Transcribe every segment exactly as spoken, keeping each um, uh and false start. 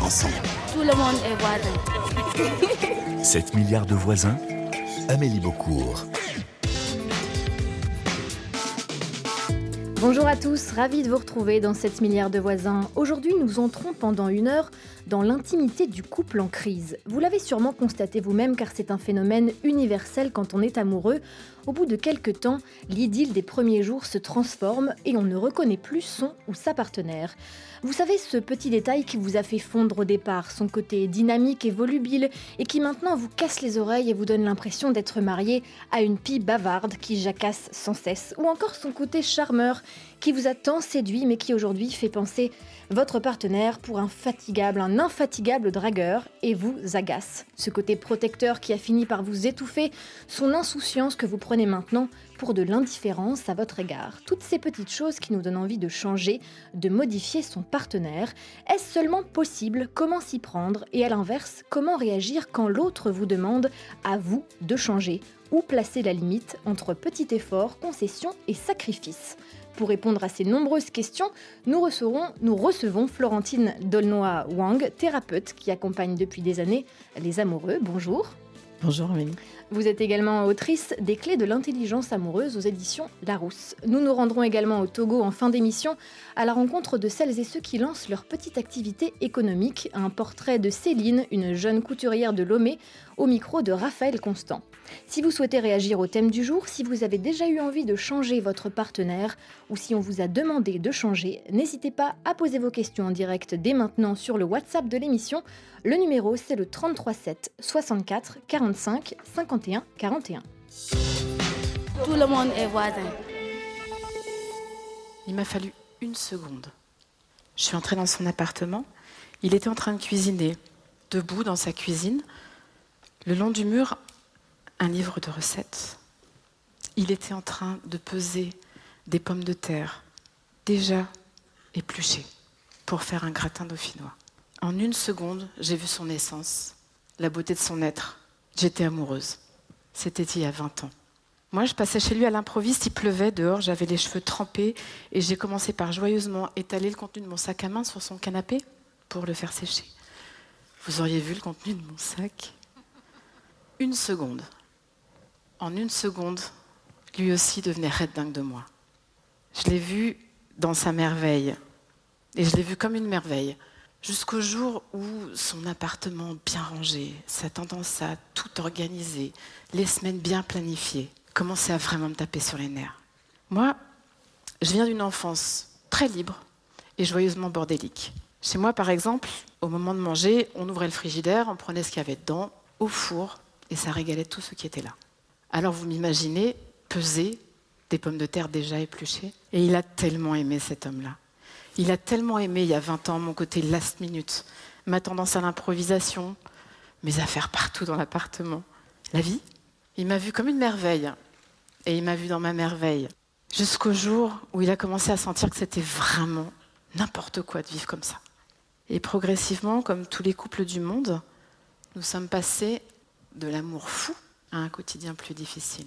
ensemble. Tout le monde est voisin. sept milliards de voisins, Amélie Beaucourt. Bonjour à tous, ravi de vous retrouver dans sept milliards de voisins. Aujourd'hui, nous entrons pendant une heure dans l'intimité du couple en crise. Vous l'avez sûrement constaté vous-même car c'est un phénomène universel quand on est amoureux. Au bout de quelques temps, l'idylle des premiers jours se transforme et on ne reconnaît plus son ou sa partenaire. Vous savez, ce petit détail qui vous a fait fondre au départ, son côté dynamique et volubile, et qui maintenant vous casse les oreilles et vous donne l'impression d'être marié à une pie bavarde qui jacasse sans cesse, ou encore son côté charmeur qui vous a tant séduit mais qui aujourd'hui fait penser votre partenaire pour un fatigable, un infatigable dragueur et vous agace. Ce côté protecteur qui a fini par vous étouffer, son insouciance que vous prenez maintenant pour de l'indifférence à votre égard. Toutes ces petites choses qui nous donnent envie de changer, de modifier son partenaire. Est-ce seulement possible? Comment s'y prendre? Et à l'inverse, comment réagir quand l'autre vous demande à vous de changer? Où placer la limite entre petit effort, concession et sacrifice? Pour répondre à ces nombreuses questions, nous recevons, nous recevons Florentine Dolnois-Wang, thérapeute qui accompagne depuis des années les amoureux. Bonjour. Bonjour Amélie. Vous êtes également autrice des Clés de l'intelligence amoureuse aux éditions Larousse. Nous nous rendrons également au Togo en fin d'émission à la rencontre de celles et ceux qui lancent leur petite activité économique. Un portrait de Céline, une jeune couturière de Lomé, au micro de Raphaël Constant. Si vous souhaitez réagir au thème du jour, si vous avez déjà eu envie de changer votre partenaire ou si on vous a demandé de changer, n'hésitez pas à poser vos questions en direct dès maintenant sur le WhatsApp de l'émission. Le numéro, c'est le trente-trois sept soixante-quatre quarante-cinq cinquante et un quarante et un. Tout le monde est voisin. Il m'a fallu une seconde. Je suis entrée dans son appartement. Il était en train de cuisiner, debout dans sa cuisine. Le long du mur, un livre de recettes. Il était en train de peser des pommes de terre, déjà épluchées, pour faire un gratin dauphinois. En une seconde, j'ai vu son essence, la beauté de son être. J'étais amoureuse. C'était il y a vingt ans. Moi, je passais chez lui à l'improviste, il pleuvait dehors, j'avais les cheveux trempés et j'ai commencé par joyeusement étaler le contenu de mon sac à main sur son canapé pour le faire sécher. Vous auriez vu le contenu de mon sac? Une seconde. En une seconde, lui aussi devenait raide dingue de moi. Je l'ai vu dans sa merveille. Et je l'ai vu comme une merveille. Jusqu'au jour où son appartement bien rangé, sa tendance à tout organiser, les semaines bien planifiées, commençaient à vraiment me taper sur les nerfs. Moi, je viens d'une enfance très libre et joyeusement bordélique. Chez moi, par exemple, au moment de manger, on ouvrait le frigidaire, on prenait ce qu'il y avait dedans, au four, et ça régalait tout ce qui était là. Alors vous m'imaginez peser des pommes de terre déjà épluchées. Et il a tellement aimé cet homme-là. Il a tellement aimé, il y a vingt ans, mon côté last minute, ma tendance à l'improvisation, mes affaires partout dans l'appartement. La vie, il m'a vue comme une merveille. Et il m'a vue dans ma merveille. Jusqu'au jour où il a commencé à sentir que c'était vraiment n'importe quoi de vivre comme ça. Et progressivement, comme tous les couples du monde, nous sommes passés de l'amour fou à un quotidien plus difficile.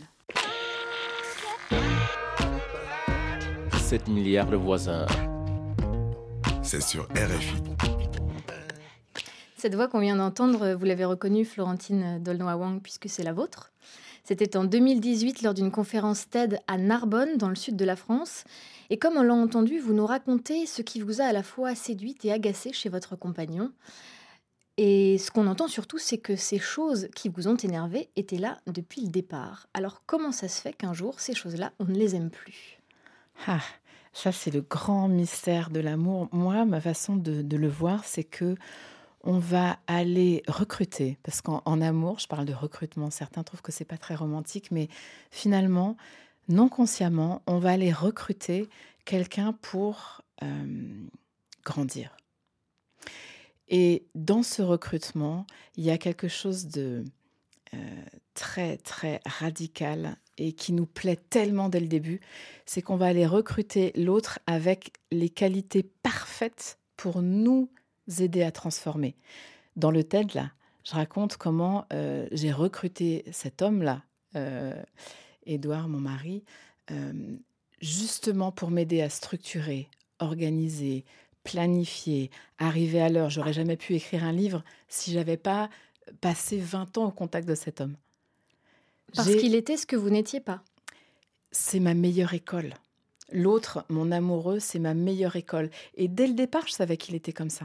sept milliards de voisins. C'est sur R F I. Cette voix qu'on vient d'entendre, vous l'avez reconnue, Florentine Dolnois-Wang, puisque c'est la vôtre. C'était en deux mille dix-huit lors d'une conférence TED à Narbonne, dans le sud de la France. Et comme on l'a entendu, vous nous racontez ce qui vous a à la fois séduite et agacée chez votre compagnon. Et ce qu'on entend surtout, c'est que ces choses qui vous ont énervé étaient là depuis le départ. Alors comment ça se fait qu'un jour, ces choses-là, on ne les aime plus? Ah, ça c'est le grand mystère de l'amour. Moi, ma façon de, de le voir, c'est que on va aller recruter, parce qu'en en amour, je parle de recrutement, certains trouvent que c'est pas très romantique, mais finalement, non consciemment, on va aller recruter quelqu'un pour euh, grandir. Et dans ce recrutement, il y a quelque chose de euh, très, très radical et qui nous plaît tellement dès le début, c'est qu'on va aller recruter l'autre avec les qualités parfaites pour nous aider à transformer. Dans le TED, là, je raconte comment euh, j'ai recruté cet homme-là, euh, Édouard, mon mari, euh, justement pour m'aider à structurer, organiser, planifié, arrivé à l'heure. J'aurais jamais pu écrire un livre si j'avais pas passé vingt ans au contact de cet homme. Parce J'ai- qu'il était ce que vous n'étiez pas. C'est ma meilleure école. L'autre, mon amoureux, c'est ma meilleure école. Et dès le départ, je savais qu'il était comme ça.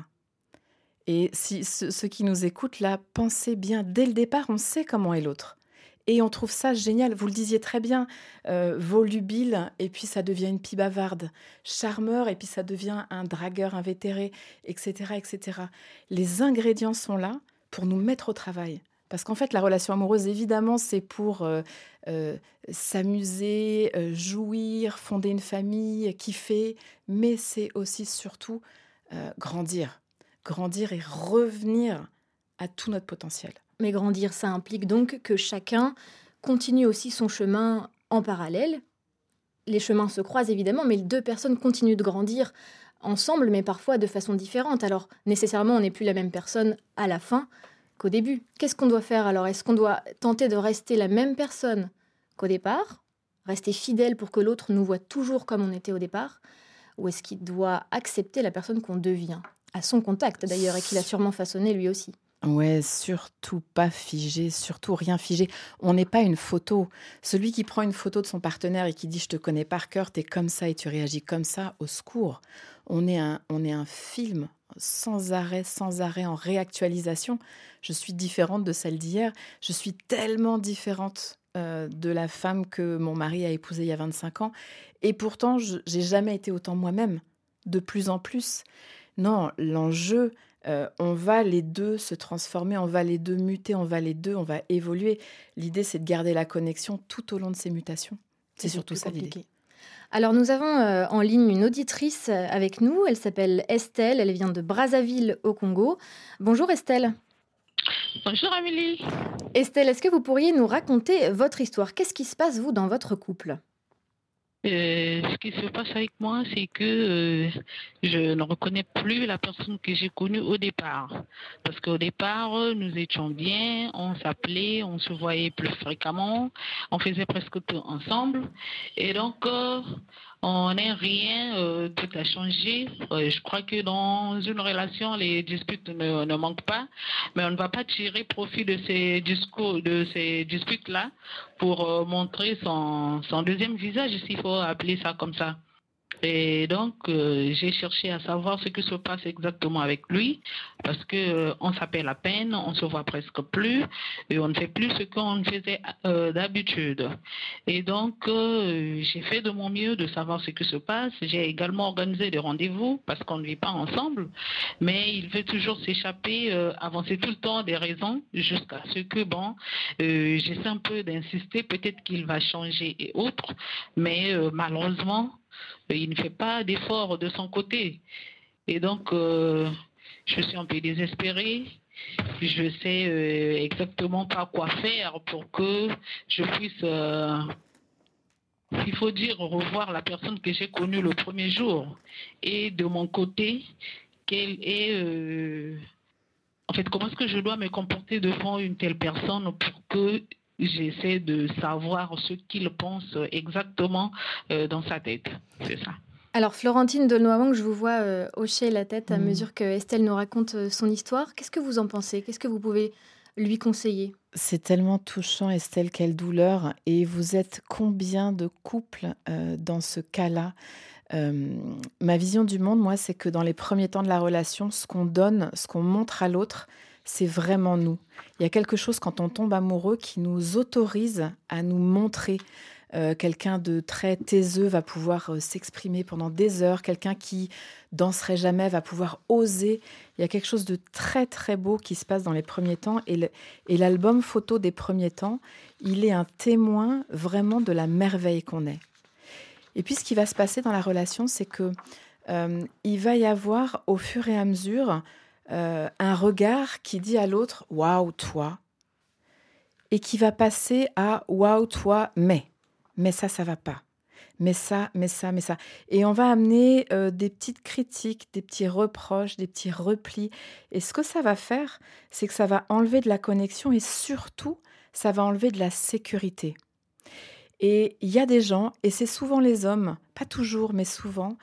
Et si ceux, ceux qui nous écoutent là, pensez bien, dès le départ, on sait comment est l'autre. Et on trouve ça génial. Vous le disiez très bien, euh, volubile, et puis ça devient une pie bavarde. Charmeur, et puis ça devient un dragueur invétéré, et cetera, et cetera. Les ingrédients sont là pour nous mettre au travail. Parce qu'en fait, la relation amoureuse, évidemment, c'est pour euh, euh, s'amuser, euh, jouir, fonder une famille, kiffer, mais c'est aussi surtout euh, grandir. Grandir et revenir à tout notre potentiel. Mais grandir, ça implique donc que chacun continue aussi son chemin en parallèle. Les chemins se croisent évidemment, mais les deux personnes continuent de grandir ensemble, mais parfois de façon différente. Alors nécessairement, on n'est plus la même personne à la fin qu'au début. Qu'est-ce qu'on doit faire alors? Est-ce qu'on doit tenter de rester la même personne qu'au départ, rester fidèle pour que l'autre nous voit toujours comme on était au départ, ou est-ce qu'il doit accepter la personne qu'on devient, à son contact d'ailleurs, et qu'il a sûrement façonné lui aussi? Ouais, surtout pas figé, surtout rien figé. On n'est pas une photo. Celui qui prend une photo de son partenaire et qui dit « je te connais par cœur, t'es comme ça et tu réagis comme ça », au secours. On est un, on est un film sans arrêt, sans arrêt, en réactualisation. Je suis différente de celle d'hier. Je suis tellement différente euh, de la femme que mon mari a épousée il y a vingt-cinq ans. Et pourtant, je n'ai jamais été autant moi-même, de plus en plus. Non, l'enjeu... Euh, on va les deux se transformer, on va les deux muter, on va les deux, on va évoluer. L'idée, c'est de garder la connexion tout au long de ces mutations. C'est surtout plus ça l'idée. compliqué. Alors nous avons euh, en ligne une auditrice euh, avec nous. Elle s'appelle Estelle, elle vient de Brazzaville au Congo. Bonjour Estelle. Bonjour Amélie. Estelle, est-ce que vous pourriez nous raconter votre histoire? Qu'est-ce qui se passe, vous, dans votre couple? Euh, ce qui se passe avec moi, c'est que euh, je ne reconnais plus la personne que j'ai connue au départ. Parce qu'au départ, nous étions bien, on s'appelait, on se voyait plus fréquemment, on faisait presque tout ensemble. Et donc, euh, on n'est rien euh, tout a changé. Euh, je crois que dans une relation, les disputes ne, ne manquent pas, mais on ne va pas tirer profit de ces discours, de ces disputes-là pour euh, montrer son, son deuxième visage, s'il faut appeler ça comme ça. Et donc, euh, j'ai cherché à savoir ce qui se passe exactement avec lui, parce que euh, on s'appelle à peine, on se voit presque plus, et on ne fait plus ce qu'on faisait euh, d'habitude. Et donc, euh, j'ai fait de mon mieux de savoir ce qui se passe. J'ai également organisé des rendez-vous, parce qu'on ne vit pas ensemble, mais il veut toujours s'échapper, euh, avancer tout le temps des raisons, jusqu'à ce que, bon, euh, j'essaie un peu d'insister, peut-être qu'il va changer et autres, mais euh, malheureusement, il ne fait pas d'efforts de son côté. Et donc, euh, je suis un peu désespérée. Je sais euh, exactement pas quoi faire pour que je puisse, euh, il faut dire, revoir la personne que j'ai connue le premier jour. Et de mon côté, quelle est... Euh, en fait, comment est-ce que je dois me comporter devant une telle personne pour que j'essaie de savoir ce qu'il pense exactement euh, dans sa tête. C'est ça. Alors, Florentine Dolnoamang, je vous vois euh, hocher la tête à Mmh. mesure que Estelle nous raconte euh, son histoire. Qu'est-ce que vous en pensez? Qu'est-ce que vous pouvez lui conseiller? C'est tellement touchant, Estelle, quelle douleur. Et vous êtes combien de couples euh, dans ce cas-là? Euh, ma vision du monde, moi, c'est que dans les premiers temps de la relation, ce qu'on donne, ce qu'on montre à l'autre, c'est vraiment nous. Il y a quelque chose quand on tombe amoureux qui nous autorise à nous montrer. Euh, quelqu'un de très taiseux va pouvoir euh, s'exprimer pendant des heures. Quelqu'un qui danserait jamais va pouvoir oser. Il y a quelque chose de très très beau qui se passe dans les premiers temps. Et, le, et l'album photo des premiers temps, il est un témoin vraiment de la merveille qu'on est. Et puis ce qui va se passer dans la relation, c'est que euh, il va y avoir au fur et à mesure Euh, un regard qui dit à l'autre « Waouh, toi !» et qui va passer à « Waouh, toi, mais !» Mais ça, ça va pas. Mais ça, mais ça, mais ça. Et on va amener euh, des petites critiques, des petits reproches, des petits replis. Et ce que ça va faire, c'est que ça va enlever de la connexion et surtout, ça va enlever de la sécurité. Et il y a des gens, et c'est souvent les hommes, pas toujours, mais souvent,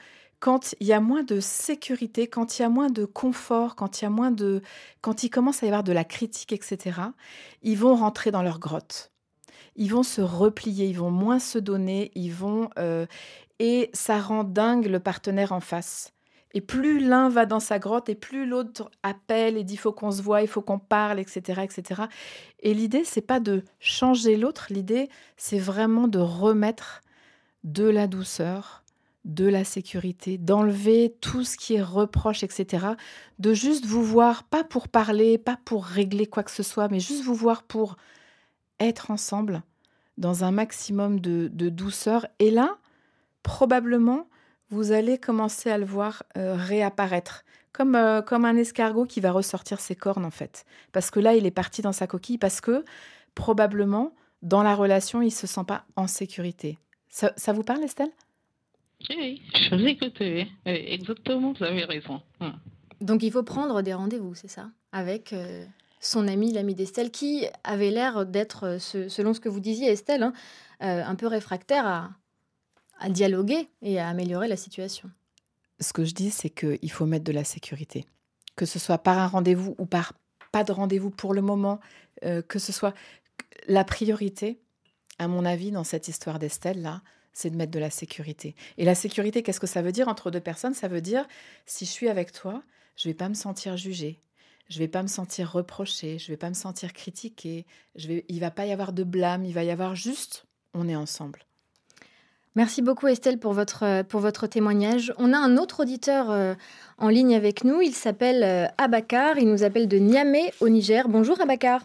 quand il y a moins de sécurité, quand il y a moins de confort, quand il y a moins de, quand il commence à y avoir de la critique, et cetera, ils vont rentrer dans leur grotte. Ils vont se replier, ils vont moins se donner, ils vont euh, et ça rend dingue le partenaire en face. Et plus l'un va dans sa grotte, et plus l'autre appelle et dit il faut qu'on se voit, il faut qu'on parle, et cetera, et cetera. Et l'idée, c'est pas de changer l'autre. L'idée, c'est vraiment de remettre de la douceur, de la sécurité, d'enlever tout ce qui est reproche, et cetera. De juste vous voir, pas pour parler, pas pour régler quoi que ce soit, mais juste vous voir pour être ensemble dans un maximum de, de douceur. Et là, probablement, vous allez commencer à le voir euh, réapparaître, comme, euh, comme un escargot qui va ressortir ses cornes, en fait. Parce que là, il est parti dans sa coquille, parce que, probablement, dans la relation, il ne se sent pas en sécurité. Ça, ça vous parle, Estelle ? Oui, je vous écoute, oui. Oui, exactement, vous avez raison. Hum. Donc il faut prendre des rendez-vous, c'est ça ? Avec euh, son ami, l'ami d'Estelle, qui avait l'air d'être, euh, ce- selon ce que vous disiez, Estelle, hein, euh, un peu réfractaire à, à dialoguer et à améliorer la situation. Ce que je dis, c'est qu'il faut mettre de la sécurité. Que ce soit par un rendez-vous ou par pas de rendez-vous pour le moment, euh, que ce soit... La priorité, à mon avis, dans cette histoire d'Estelle, là, c'est de mettre de la sécurité. Et la sécurité, qu'est-ce que ça veut dire entre deux personnes ? Ça veut dire, si je suis avec toi, je ne vais pas me sentir jugée, je ne vais pas me sentir reprochée, je ne vais pas me sentir critiquée, je vais... il ne va pas y avoir de blâme, il va y avoir juste, on est ensemble. Merci beaucoup Estelle pour votre, pour votre témoignage. On a un autre auditeur euh, en ligne avec nous, il s'appelle euh, Abakar, il nous appelle de Niamey au Niger. Bonjour Abakar.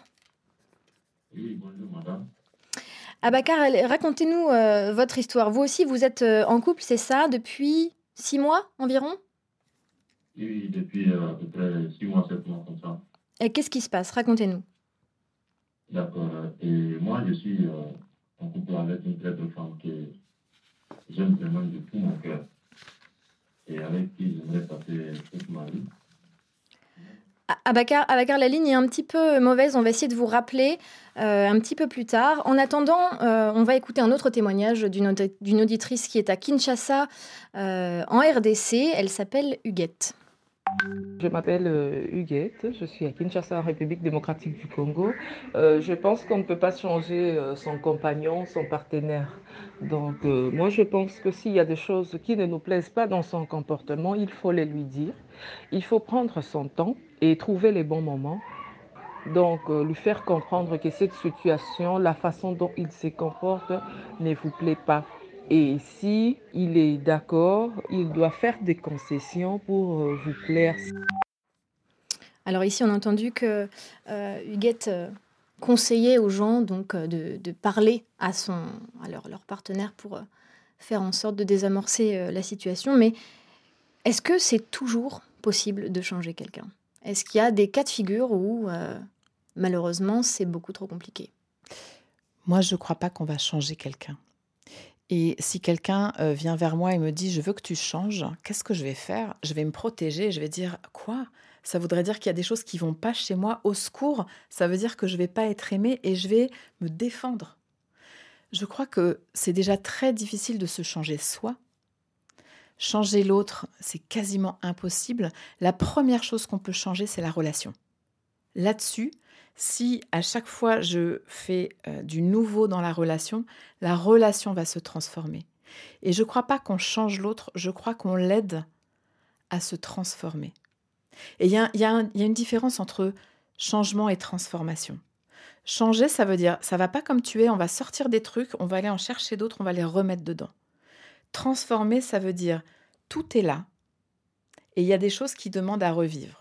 Oui, bonjour madame. Abakar, allez, racontez-nous euh, votre histoire. Vous aussi, vous êtes euh, en couple, c'est ça, depuis six mois environ ? Oui, depuis euh, à peu près six mois, sept mois comme ça. Et qu'est-ce qui se passe ? Racontez-nous. D'accord. Et moi, je suis euh, en couple avec une très belle femme que j'aime vraiment de tout mon cœur et avec qui j'aimerais passer toute ma vie. Ah, Abakar, Abakar, la ligne est un petit peu mauvaise, on va essayer de vous rappeler euh, un petit peu plus tard. En attendant, euh, on va écouter un autre témoignage d'une, audi- d'une auditrice qui est à Kinshasa, euh, en R D C. Elle s'appelle Huguette. Je m'appelle euh, Huguette, je suis à Kinshasa, en République démocratique du Congo. Euh, je pense qu'on ne peut pas changer euh, son compagnon, son partenaire. Donc euh, moi je pense que s'il y a des choses qui ne nous plaisent pas dans son comportement, il faut les lui dire. Il faut prendre son temps et trouver les bons moments. Donc euh, lui faire comprendre que cette situation, la façon dont il se comporte ne vous plaît pas. Et si il est d'accord, il doit faire des concessions pour euh, vous plaire. Alors ici, on a entendu que euh, Huguette euh, conseillait aux gens donc, euh, de, de parler à, son, à leur, leur partenaire pour euh, faire en sorte de désamorcer euh, la situation. Mais est-ce que c'est toujours possible de changer quelqu'un ? Est-ce qu'il y a des cas de figure où, euh, malheureusement, c'est beaucoup trop compliqué ? Moi, je ne crois pas qu'on va changer quelqu'un. Et si quelqu'un euh, vient vers moi et me dit « je veux que tu changes », qu'est-ce que je vais faire ? Je vais me protéger, je vais dire « quoi ? Ça voudrait dire qu'il y a des choses qui ne vont pas chez moi, au secours, ça veut dire que je ne vais pas être aimée et je vais me défendre ». Je crois que c'est déjà très difficile de se changer soi. Changer l'autre, c'est quasiment impossible. La première chose qu'on peut changer, c'est la relation. Là-dessus, si à chaque fois je fais euh, du nouveau dans la relation, la relation va se transformer. Et je ne crois pas qu'on change l'autre, je crois qu'on l'aide à se transformer. Et il y a, y a un, y a une différence entre changement et transformation. Changer, ça veut dire, ça ne va pas comme tu es, on va sortir des trucs, on va aller en chercher d'autres, on va les remettre dedans. Transformer, ça veut dire, tout est là, et il y a des choses qui demandent à revivre.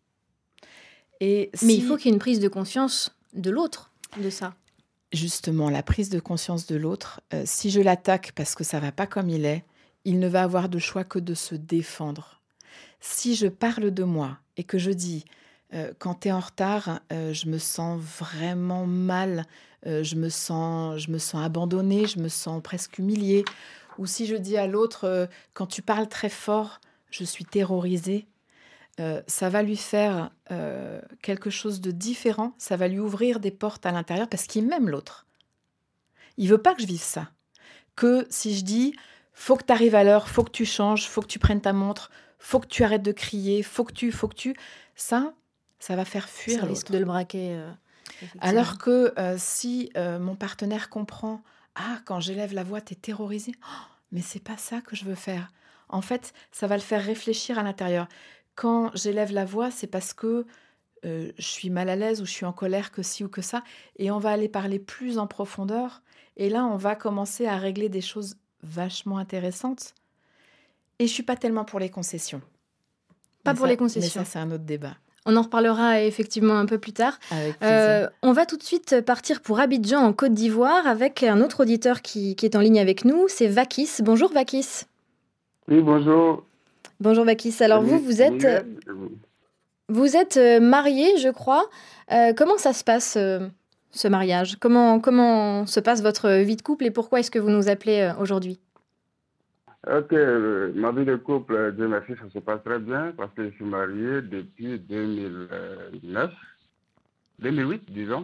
Et Mais si... il faut qu'il y ait une prise de conscience de l'autre, de ça. Justement, la prise de conscience de l'autre, euh, si je l'attaque parce que ça ne va pas comme il est, il ne va avoir de choix que de se défendre. Si je parle de moi et que je dis euh, « quand tu es en retard, euh, je me sens vraiment mal, euh, je me sens, je me sens abandonnée, je me sens presque humiliée », ou si je dis à l'autre euh, « quand tu parles très fort, je suis terrorisée », Euh, ça va lui faire euh, quelque chose de différent, ça va lui ouvrir des portes à l'intérieur parce qu'il m'aime l'autre. Il veut pas que je vive ça. Que si je dis faut que tu arrives à l'heure, faut que tu changes, faut que tu prennes ta montre, faut que tu arrêtes de crier, faut que tu, faut que tu... Ça, ça va faire fuir Ça l'autre. risque de le braquer. Euh, Alors que euh, si euh, mon partenaire comprend « Ah, quand j'élève la voix, t'es terrorisé. Oh, mais c'est pas ça que je veux faire. » En fait, ça va le faire réfléchir à l'intérieur. Quand j'élève la voix, c'est parce que euh, je suis mal à l'aise ou je suis en colère que ci ou que ça. Et on va aller parler plus en profondeur. Et là, on va commencer à régler des choses vachement intéressantes. Et je suis pas tellement pour les concessions. Pas mais pour ça, les concessions. Mais ça, c'est un autre débat. On en reparlera effectivement un peu plus tard. Avec plaisir. Euh, on va tout de suite partir pour Abidjan, en Côte d'Ivoire, avec un autre auditeur qui, qui est en ligne avec nous. C'est Vakis. Bonjour Vakis. Oui, bonjour. Bonjour Vakis. Alors vous, vous êtes, vous êtes marié, je crois. Euh, comment ça se passe, euh, ce mariage ? Comment, comment se passe votre vie de couple et pourquoi est-ce que vous nous appelez euh, aujourd'hui ? Ok, euh, ma vie de couple, Dieu merci, ça se passe très bien parce que je suis marié depuis deux mille neuf, deux mille huit, disons.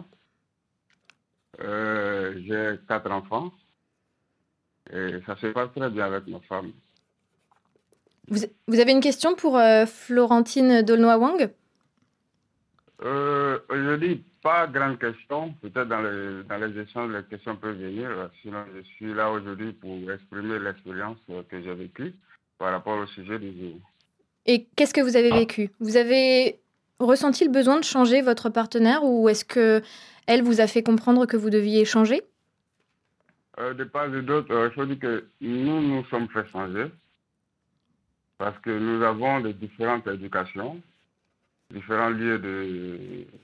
Euh, j'ai quatre enfants et ça se passe très bien avec ma femme. Vous, vous avez une question pour euh, Florentine Dolnoy-Wang ? euh, Aujourd'hui, pas grande question. Peut-être dans les, dans les échanges, les questions peuvent venir. Sinon, je suis là aujourd'hui pour exprimer l'expérience que j'ai vécue par rapport au sujet du jour. Et qu'est-ce que vous avez vécu ? Vous avez ressenti le besoin de changer votre partenaire ou est-ce qu'elle vous a fait comprendre que vous deviez changer ? euh, De part et d'autre, euh, il faut dire que nous nous sommes fait changer parce que nous avons de différentes éducations, différents lieux de,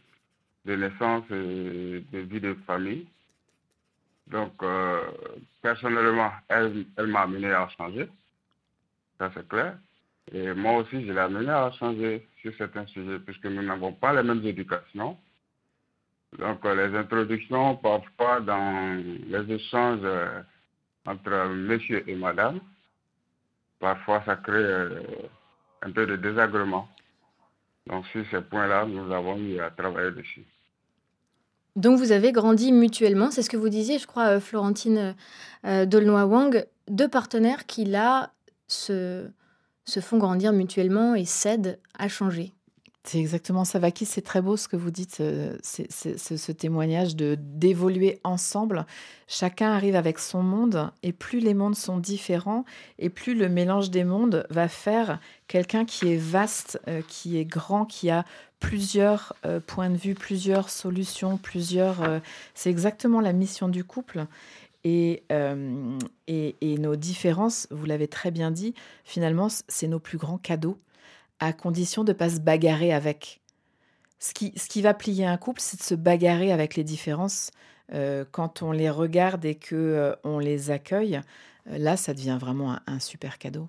de naissance et de vie de famille. Donc, euh, personnellement, elle, elle m'a amené à changer, ça c'est clair. Et moi aussi, je l'ai amené à changer sur certains sujets, puisque nous n'avons pas les mêmes éducations. Donc, euh, les introductions, parfois, dans les échanges euh, entre monsieur et madame, parfois, ça crée euh, un peu de désagrément. Donc, sur ces points-là, nous avons eu à travailler dessus. Donc, vous avez grandi mutuellement, c'est ce que vous disiez, je crois, Florentine euh, Dolnoy-Wang, deux partenaires qui, là, se... se font grandir mutuellement et s'aident à changer. C'est exactement ça, Vakis. C'est très beau ce que vous dites, c'est, c'est, c'est ce témoignage de, d'évoluer ensemble. Chacun arrive avec son monde et plus les mondes sont différents et plus le mélange des mondes va faire quelqu'un qui est vaste, euh, qui est grand, qui a plusieurs euh, points de vue, plusieurs solutions, plusieurs... Euh, c'est exactement la mission du couple. Et, euh, et, et nos différences, vous l'avez très bien dit, finalement, c'est nos plus grands cadeaux, à condition de ne pas se bagarrer avec. Ce qui, ce qui va plier un couple, c'est de se bagarrer avec les différences. Euh, quand on les regarde et qu'on euh, les accueille, euh, là, ça devient vraiment un, un super cadeau.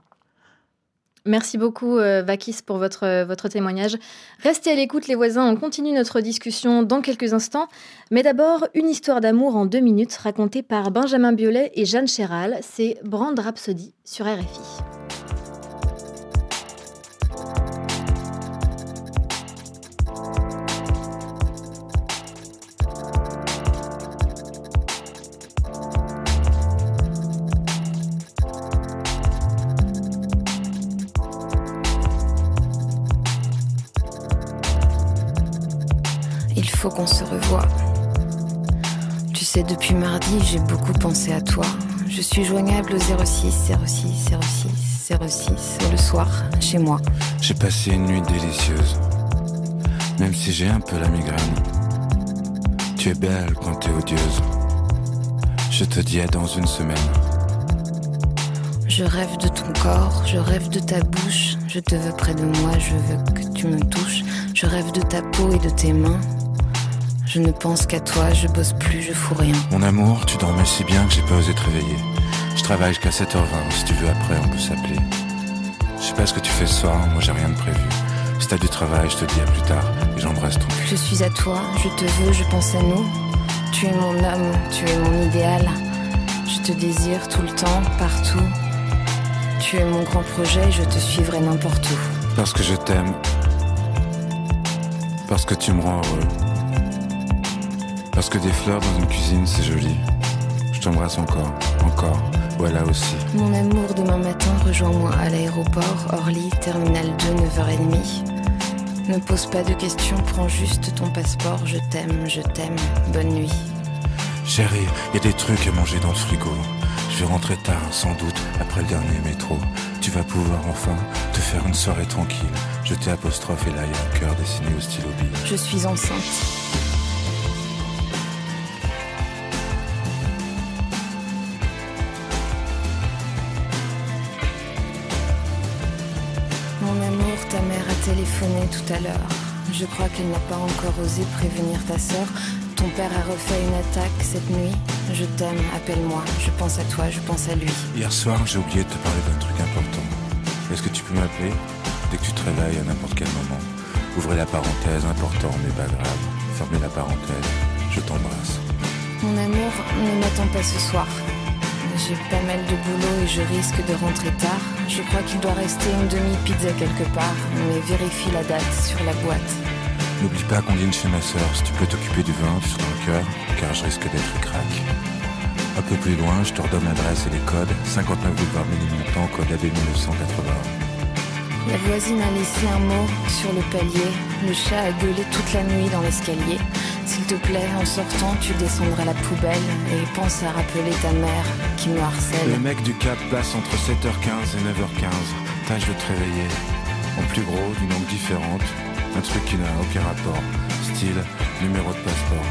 Merci beaucoup, euh, Vakis, pour votre, euh, votre témoignage. Restez à l'écoute, les voisins. On continue notre discussion dans quelques instants. Mais d'abord, une histoire d'amour en deux minutes racontée par Benjamin Biolay et Jeanne Chéral. C'est Brand Rhapsody sur R F I. Il faut qu'on se revoie. Tu sais, depuis mardi, j'ai beaucoup pensé à toi. Je suis joignable au zéro six zéro six zéro six zéro six le soir, chez moi. J'ai passé une nuit délicieuse, même si j'ai un peu la migraine. Tu es belle quand t'es odieuse. Je te dis à dans une semaine. Je rêve de ton corps, je rêve de ta bouche. Je te veux près de moi, je veux que tu me touches. Je rêve de ta peau et de tes mains. Je ne pense qu'à toi, je bosse plus, je fous rien. Mon amour, tu dormais si bien que j'ai pas osé te réveiller. Je travaille jusqu'à sept heures vingt, si tu veux après on peut s'appeler. Je sais pas ce que tu fais ce soir, moi j'ai rien de prévu. Si t'as du travail, je te dis à plus tard, et j'embrasse ton cul. Je suis à toi, je te veux, je pense à nous. Tu es mon homme, tu es mon idéal. Je te désire tout le temps, partout. Tu es mon grand projet, je te suivrai n'importe où. Parce que je t'aime. Parce que tu me rends heureux. Parce que des fleurs dans une cuisine, c'est joli. Je t'embrasse encore, encore, voilà aussi. Mon amour, demain matin, rejoins-moi à l'aéroport, Orly, terminal deux, neuf heures trente. Ne pose pas de questions, prends juste ton passeport. Je t'aime, je t'aime, bonne nuit. Chérie, y a des trucs à manger dans le frigo. Je vais rentrer tard, sans doute, après le dernier métro. Tu vas pouvoir enfin te faire une soirée tranquille. Je t'ai apostrophe et là y a un cœur dessiné au stylo bille. Je suis enceinte. Mon amour, ta mère a téléphoné tout à l'heure. Je crois qu'elle n'a pas encore osé prévenir ta sœur. Ton père a refait une attaque cette nuit. Je t'aime, appelle-moi. Je pense à toi, je pense à lui. Hier soir, j'ai oublié de te parler d'un truc important. Est-ce que tu peux m'appeler dès que tu te réveilles à n'importe quel moment? Ouvrez la parenthèse, important mais pas grave. Fermez la parenthèse, je t'embrasse. Mon amour, ne m'attends pas ce soir. J'ai pas mal de boulot et je risque de rentrer tard. Je crois qu'il doit rester une demi-pizza quelque part, mais vérifie la date sur la boîte. N'oublie pas qu'on dîne chez ma sœur. Si tu peux t'occuper du vin, tu seras un cœur, car je risque d'être crack. Un peu plus loin, je te redonne l'adresse et les codes. cinquante-neuf boulevard Ménilmontant, code A B mille neuf cent quatre-vingts. La voisine a laissé un mot sur le palier. Le chat a gueulé toute la nuit dans l'escalier. S'il te plaît, en sortant, tu descendras la poubelle et pense à rappeler ta mère qui me harcèle. Le mec du Cap passe entre sept heures quinze et neuf heures quinze. Tâche de te réveiller. En plus gros, d'une langue différente. Un truc qui n'a aucun rapport. Style, numéro de passeport.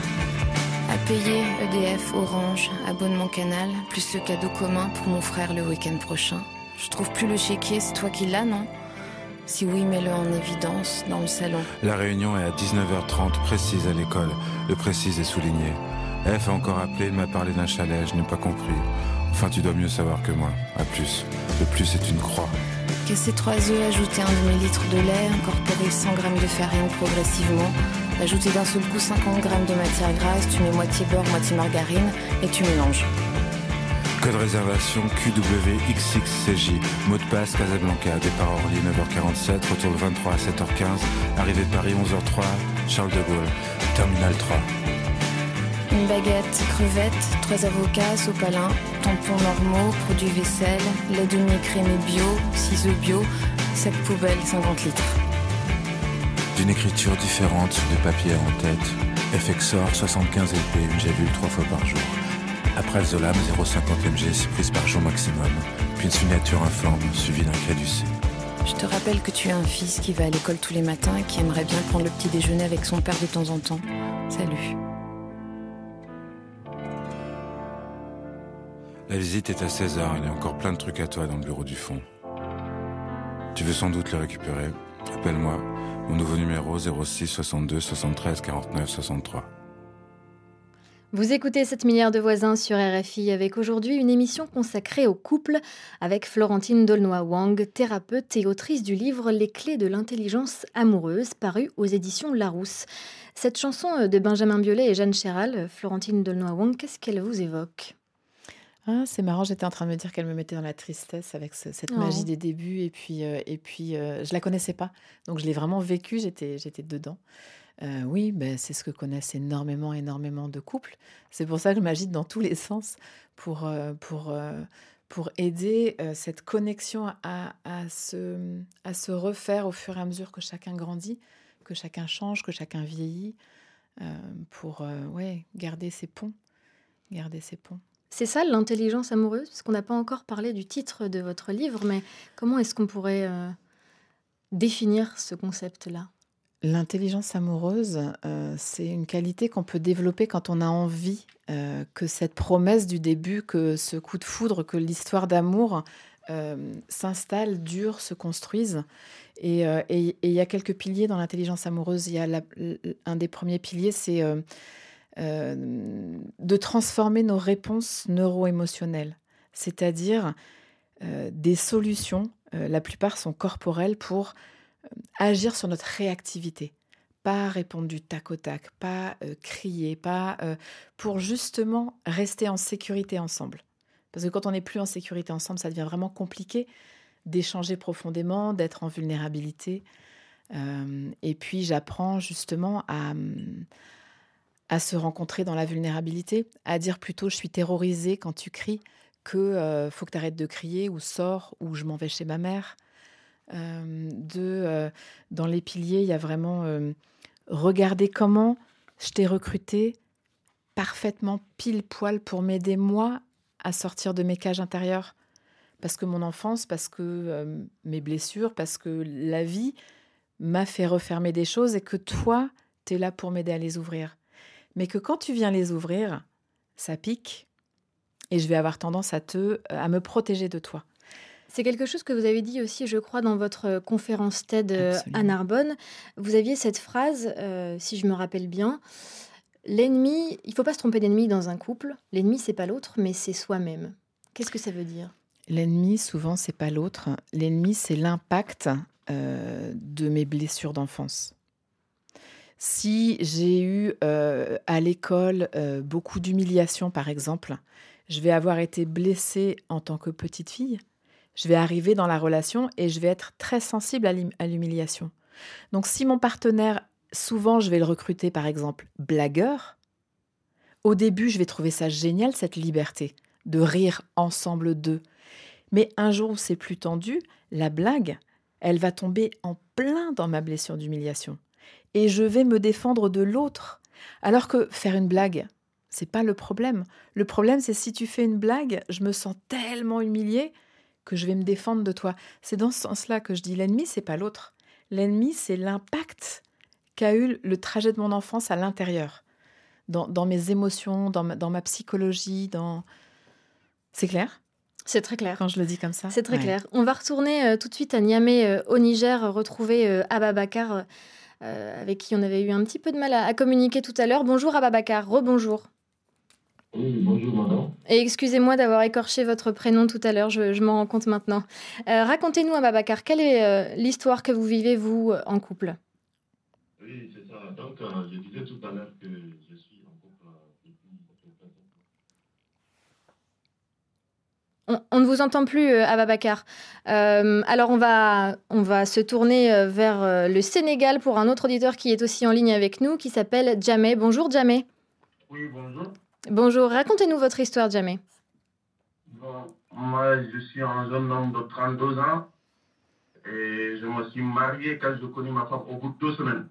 À payer, E D F, Orange, abonnement Canal, plus le cadeau commun pour mon frère le week-end prochain. Je trouve plus le chéquier, c'est toi qui l'as, non? Si oui, mets-le en évidence dans le salon. La réunion est à dix-neuf heures trente, précise à l'école. Le précise est souligné. F a encore appelé, il m'a parlé d'un chalet, je n'ai pas compris. Enfin, tu dois mieux savoir que moi. À plus. Le plus est une croix. Casser trois œufs, ajouter un demi-litre de lait, incorporer cent grammes de farine progressivement, ajouter d'un seul coup cinquante grammes de matière grasse, tu mets moitié beurre, moitié margarine et tu mélanges. Code réservation Q W X X C J. Mot de passe Casablanca. Départ Orly neuf heures quarante-sept. Retour le vingt-trois à sept heures quinze. Arrivée de Paris onze heures trois. Charles de Gaulle. Terminal trois. Une baguette, crevettes, trois avocats, sopalin, tampons normaux, produits vaisselle, lait demi-écrémé bio, ciseaux bio, sac poubelle cinquante litres. D'une écriture différente sur des papiers en tête. F X O R soixante-quinze L P, une gélule trois fois par jour. Après le Zolam, zéro virgule cinquante millilitres prise par jour maximum. Puis une signature informe, suivie d'un caducé. Je te rappelle que tu as un fils qui va à l'école tous les matins et qui aimerait bien prendre le petit déjeuner avec son père de temps en temps. Salut. La visite est à seize heures, il y a encore plein de trucs à toi dans le bureau du fond. Tu veux sans doute le récupérer. Appelle-moi. Mon nouveau numéro zéro six soixante-deux soixante-treize quarante-neuf soixante-trois. Vous écoutez sept milliards de voisins sur R F I avec aujourd'hui une émission consacrée au couple avec Florentine D'aulnoy-Wang, thérapeute et autrice du livre Les clés de l'intelligence amoureuse, paru aux éditions Larousse. Cette chanson de Benjamin Biolay et Jeanne Chéral, Florentine D'aulnoy-Wang, qu'est-ce qu'elle vous évoque ? Ah, c'est marrant, j'étais en train de me dire qu'elle me mettait dans la tristesse avec ce, cette Oh. magie des débuts. Et puis, euh, et puis euh, je la connaissais pas. Donc, je l'ai vraiment vécue, j'étais, j'étais dedans. Euh, oui, ben, c'est ce que connaissent énormément, énormément de couples. C'est pour ça que je m'agite dans tous les sens pour, euh, pour, euh, pour aider euh, cette connexion à, à, se, à se refaire au fur et à mesure que chacun grandit, que chacun change, que chacun vieillit, euh, pour euh, ouais, garder ces ponts. Garder ces ponts. C'est ça l'intelligence amoureuse ? Parce qu'on n'a pas encore parlé du titre de votre livre, mais comment est-ce qu'on pourrait euh, définir ce concept-là ? L'intelligence amoureuse, euh, c'est une qualité qu'on peut développer quand on a envie euh, que cette promesse du début, que ce coup de foudre, que l'histoire d'amour euh, s'installe, dure, se construise. Et euh, et- et il y a quelques piliers dans l'intelligence amoureuse. Il y a la- l- un des premiers piliers, c'est euh, euh, de transformer nos réponses neuro-émotionnelles, c'est-à-dire euh, des solutions, euh, la plupart sont corporelles, pour agir sur notre réactivité, pas répondre du tac au tac, pas euh, crier, pas euh, pour justement rester en sécurité ensemble. Parce que quand on n'est plus en sécurité ensemble, ça devient vraiment compliqué d'échanger profondément, d'être en vulnérabilité. Euh, et puis j'apprends justement à, à se rencontrer dans la vulnérabilité, à dire plutôt je suis terrorisée quand tu cries que euh, faut que tu arrêtes de crier ou sors ou je m'en vais chez ma mère. Euh, de, euh, dans les piliers, il y a vraiment euh, regarder comment je t'ai recruté parfaitement pile poil pour m'aider moi à sortir de mes cages intérieures. Parce que mon enfance, parce que euh, mes blessures, parce que la vie m'a fait refermer des choses et que toi, tu es là pour m'aider à les ouvrir. Mais que quand tu viens les ouvrir, ça pique et je vais avoir tendance à, te, à me protéger de toi. C'est quelque chose que vous avez dit aussi, je crois, dans votre conférence TED euh, à Narbonne. Vous aviez cette phrase, euh, si je me rappelle bien, l'ennemi, il ne faut pas se tromper d'ennemi dans un couple. L'ennemi, c'est pas l'autre, mais c'est soi-même. Qu'est-ce que ça veut dire ? L'ennemi, souvent, c'est pas l'autre. L'ennemi, c'est l'impact euh, de mes blessures d'enfance. Si j'ai eu euh, à l'école euh, beaucoup d'humiliation, par exemple, je vais avoir été blessée en tant que petite fille. Je vais arriver dans la relation et je vais être très sensible à, l'hum- à l'humiliation. Donc, si mon partenaire, souvent, je vais le recruter, par exemple, blagueur, au début, je vais trouver ça génial, cette liberté de rire ensemble d'eux. Mais un jour où c'est plus tendu, la blague, elle va tomber en plein dans ma blessure d'humiliation. Et je vais me défendre de l'autre. Alors que faire une blague, c'est pas le problème. Le problème, c'est si tu fais une blague, je me sens tellement humiliée que je vais me défendre de toi. C'est dans ce sens-là que je dis l'ennemi, c'est pas l'autre. L'ennemi, c'est l'impact qu'a eu le trajet de mon enfance à l'intérieur, dans, dans mes émotions, dans ma, dans ma psychologie, dans... C'est clair ? C'est très clair. Quand je le dis comme ça. C'est très ouais. clair. On va retourner euh, tout de suite à Niamey, euh, au Niger, euh, retrouver euh, Ababakar, euh, avec qui on avait eu un petit peu de mal à, à communiquer tout à l'heure. Bonjour Ababakar, rebonjour. Oui, bonjour madame. Et excusez-moi d'avoir écorché votre prénom tout à l'heure, je, je m'en rends compte maintenant. Euh, racontez-nous Ababakar, quelle est euh, l'histoire que vous vivez, vous, euh, en couple ? Oui, c'est ça. Donc, euh, je disais tout à l'heure que je suis en couple euh, depuis... On, on ne vous entend plus, euh, Ababakar. Euh, alors, on va, on va se tourner euh, vers euh, le Sénégal pour un autre auditeur qui est aussi en ligne avec nous, qui s'appelle Djamé. Bonjour, Djamé. Oui, bonjour. Bonjour, racontez-nous votre histoire, Djamé. Bon, moi, je suis un jeune homme de trente-deux ans et je me suis marié quand je connais ma femme au bout de deux semaines.